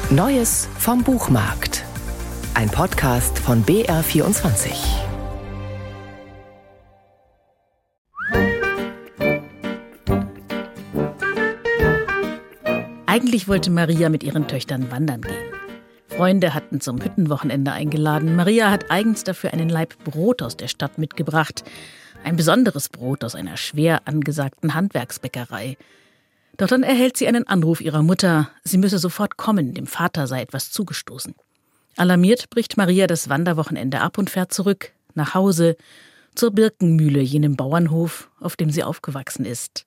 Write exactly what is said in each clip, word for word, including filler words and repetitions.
Neues vom Buchmarkt. Ein Podcast von B R vierundzwanzig. Eigentlich wollte Maria mit ihren Töchtern wandern gehen. Freunde hatten zum Hüttenwochenende eingeladen. Maria hat eigens dafür einen Laib Brot aus der Stadt mitgebracht. Ein besonderes Brot aus einer schwer angesagten Handwerksbäckerei. Doch dann erhält sie einen Anruf ihrer Mutter. Sie müsse sofort kommen, dem Vater sei etwas zugestoßen. Alarmiert bricht Maria das Wanderwochenende ab und fährt zurück, nach Hause, zur Birkenmühle, jenem Bauernhof, auf dem sie aufgewachsen ist.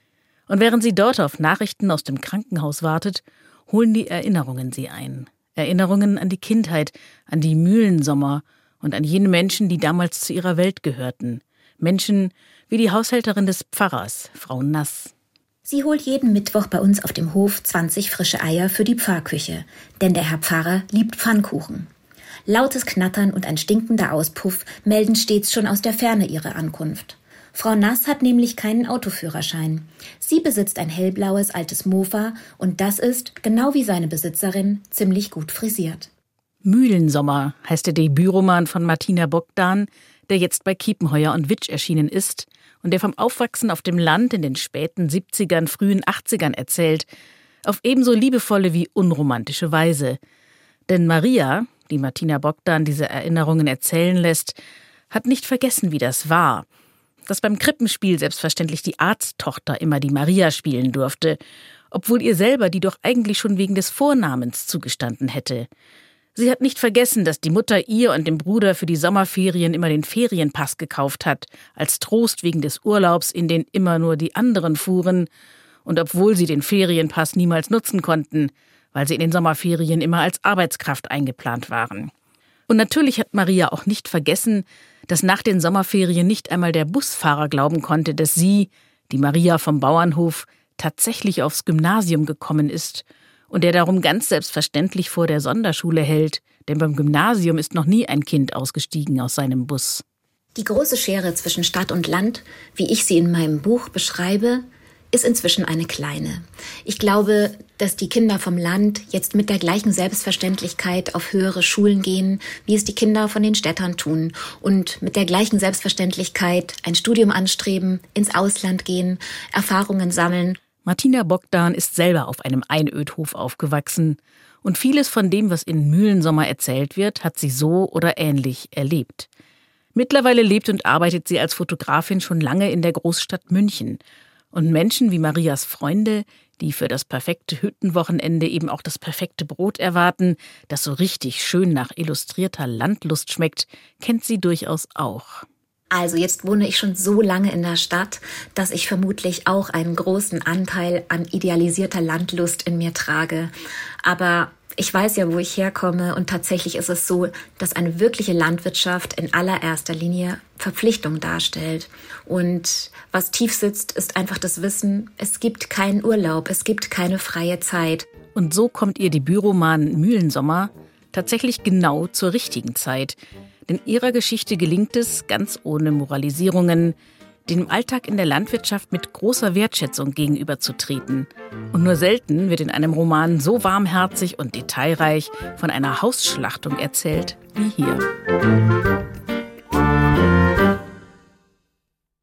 Und während sie dort auf Nachrichten aus dem Krankenhaus wartet, holen die Erinnerungen sie ein. Erinnerungen an die Kindheit, an die Mühlensommer und an jene Menschen, die damals zu ihrer Welt gehörten. Menschen wie die Haushälterin des Pfarrers, Frau Nass. Sie holt jeden Mittwoch bei uns auf dem Hof zwanzig frische Eier für die Pfarrküche, denn der Herr Pfarrer liebt Pfannkuchen. Lautes Knattern und ein stinkender Auspuff melden stets schon aus der Ferne ihre Ankunft. Frau Nass hat nämlich keinen Autoführerschein. Sie besitzt ein hellblaues altes Mofa und das ist, genau wie seine Besitzerin, ziemlich gut frisiert. Mühlensommer heißt der Debütroman von Martina Bogdan, der jetzt bei Kiepenheuer und Witsch erschienen ist und der vom Aufwachsen auf dem Land in den späten siebzigern, frühen achtzigern erzählt, auf ebenso liebevolle wie unromantische Weise. Denn Maria, die Martina Bogdan diese Erinnerungen erzählen lässt, hat nicht vergessen, wie das war. Dass beim Krippenspiel selbstverständlich die Arzttochter immer die Maria spielen durfte, obwohl ihr selber die doch eigentlich schon wegen des Vornamens zugestanden hätte. Sie hat nicht vergessen, dass die Mutter ihr und dem Bruder für die Sommerferien immer den Ferienpass gekauft hat, als Trost wegen des Urlaubs, in den immer nur die anderen fuhren, und obwohl sie den Ferienpass niemals nutzen konnten, weil sie in den Sommerferien immer als Arbeitskraft eingeplant waren. Und natürlich hat Maria auch nicht vergessen, dass nach den Sommerferien nicht einmal der Busfahrer glauben konnte, dass sie, die Maria vom Bauernhof, tatsächlich aufs Gymnasium gekommen ist und der darum ganz selbstverständlich vor der Sonderschule hält, denn beim Gymnasium ist noch nie ein Kind ausgestiegen aus seinem Bus. Die große Schere zwischen Stadt und Land, wie ich sie in meinem Buch beschreibe, ist inzwischen eine kleine. Ich glaube, dass die Kinder vom Land jetzt mit der gleichen Selbstverständlichkeit auf höhere Schulen gehen, wie es die Kinder von den Städtern tun und mit der gleichen Selbstverständlichkeit ein Studium anstreben, ins Ausland gehen, Erfahrungen sammeln. Martina Bogdan ist selber auf einem Einödhof aufgewachsen und vieles von dem, was in Mühlensommer erzählt wird, hat sie so oder ähnlich erlebt. Mittlerweile lebt und arbeitet sie als Fotografin schon lange in der Großstadt München. Und Menschen wie Marias Freunde, die für das perfekte Hüttenwochenende eben auch das perfekte Brot erwarten, das so richtig schön nach illustrierter Landlust schmeckt, kennt sie durchaus auch. Also jetzt wohne ich schon so lange in der Stadt, dass ich vermutlich auch einen großen Anteil an idealisierter Landlust in mir trage. Aber ich weiß ja, wo ich herkomme und tatsächlich ist es so, dass eine wirkliche Landwirtschaft in allererster Linie Verpflichtung darstellt. Und was tief sitzt, ist einfach das Wissen, es gibt keinen Urlaub, es gibt keine freie Zeit. Und so kommt ihr Debütroman Mühlensommer tatsächlich genau zur richtigen Zeit. Denn ihrer Geschichte gelingt es, ganz ohne Moralisierungen, dem Alltag in der Landwirtschaft mit großer Wertschätzung gegenüberzutreten. Und nur selten wird in einem Roman so warmherzig und detailreich von einer Hausschlachtung erzählt wie hier.